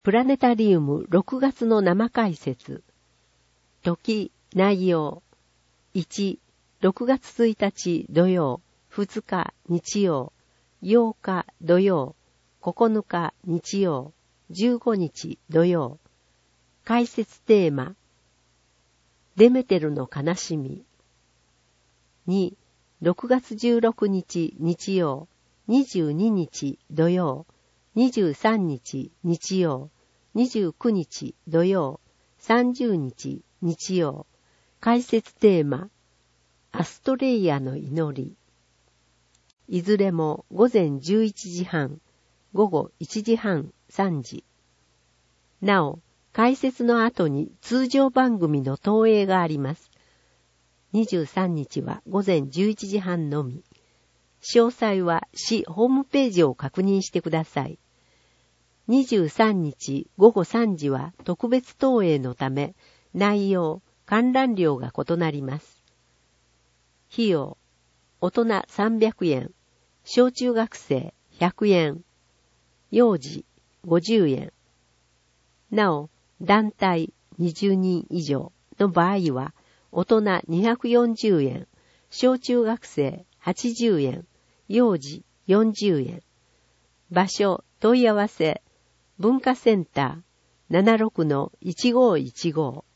プラネタリウム6月の生解説。時、内容。1、6月1日土曜、2日日曜、8日土曜、9日日曜、15日土曜。解説テーマ。デメテルの悲しみ。2、6月16日日曜、22日土曜、23日日曜、29日土曜、30日日曜。解説テーマ。アストレイヤの祈り。いずれも午前11時半、午後1時半、3時。なお、解説の後に通常番組の投影があります。23日は午前11時半のみ。詳細は市ホームページを確認してください。23日午後3時は特別投影のため、内容、観覧料が異なります。費用、大人300円、小中学生100円、幼児50円。なお、団体20人以上の場合は、大人240円、小中学生80円、幼児40円。場所、問い合わせ、文化センター 76-1515